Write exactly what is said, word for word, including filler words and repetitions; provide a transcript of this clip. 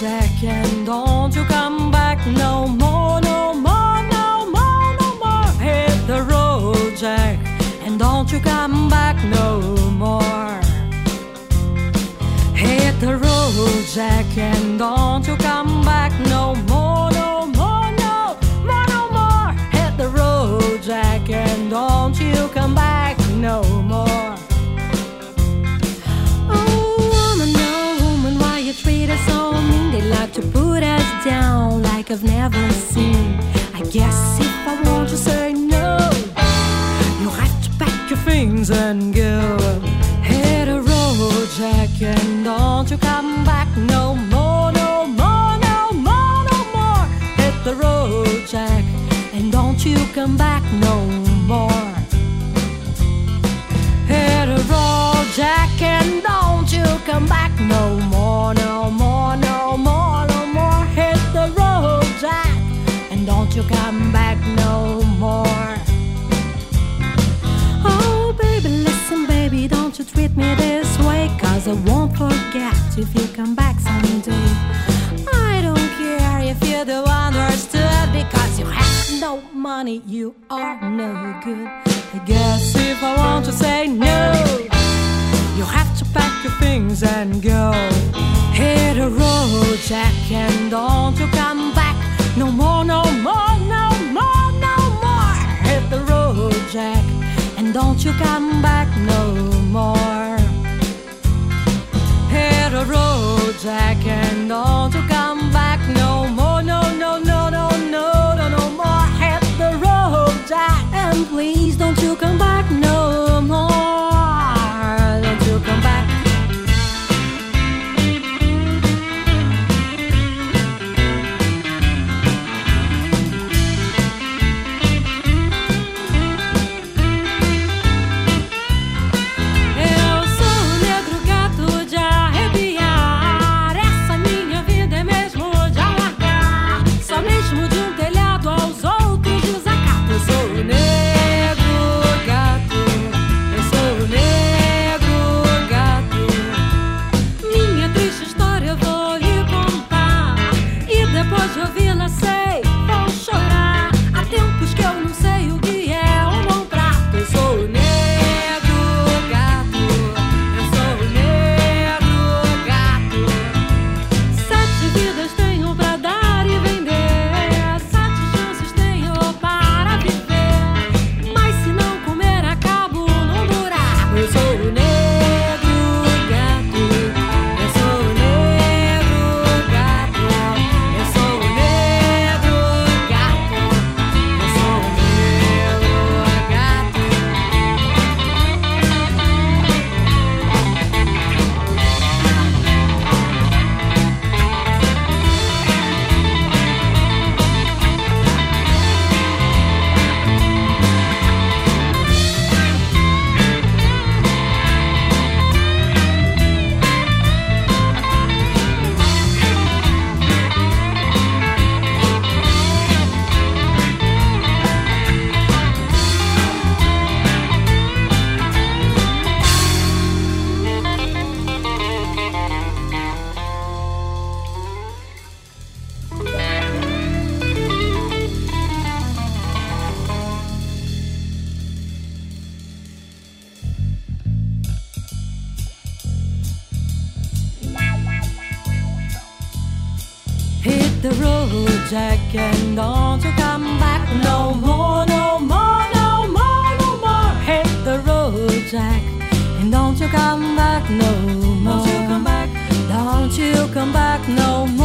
Jack, and don't you come back no more, no more, no more, no more. Hit the road, Jack, and don't you come back no more. Hit the road, Jack, and don't you come back no more, no more, no more, no more. Hit the road, Jack, and don't you come back no more. Treat us so mean, they like to put us down like I've never seen. I guess if I want to say no, you have to pack your things and go. Hit a road, Jack, and don't you come back no more, no more, no more, no more. Hit the road, Jack, and don't you come back no more. Hit a road, Jack, and don't you come back no more, no more, no more, no more. Hit the road, Jack, and don't you come back no more. Oh, baby, listen, baby, don't you treat me this way, 'cause I won't forget if you come back someday. I don't care if you're the one understood, because you have no money, you are no good. I guess if I want to say no, you have to pack your things and go. Hit a road, Jack, and don't you come back no more, no more, no more, no more. Hit the road, Jack, and don't you come back no more. Hit a road, Jack, and don't you come back no more, no, no, no, no, no, no, no more. Hit the road, Jack, and please don't you come back no more. Don't you come back. Eu sou o negro gato de arrepiar. Essa minha vida é mesmo de alargar. Só mesmo de um telhado aos outros desacato. Eu sou o negro gato. Eu sou o negro gato. Minha triste história eu vou lhe contar, e depois de ouvi-la sei, vou chorar. Há tempos que eu não sei o que é um bom prato. Eu sou o negro gato. Eu sou o negro gato. Sete vidas tenho pra dar e vender, sete chances tenho para viver, mas se não comer acabo num buraco. Eu sou o negro gato. Eu sou o negro gato. Eu sou o negro gato. Eu sou o negro gato. Hit the road, Jack, and don't you come back no more, no more, no more, no more. Hit the road, Jack, and don't you come back no more. Don't you come back, don't you come back no more.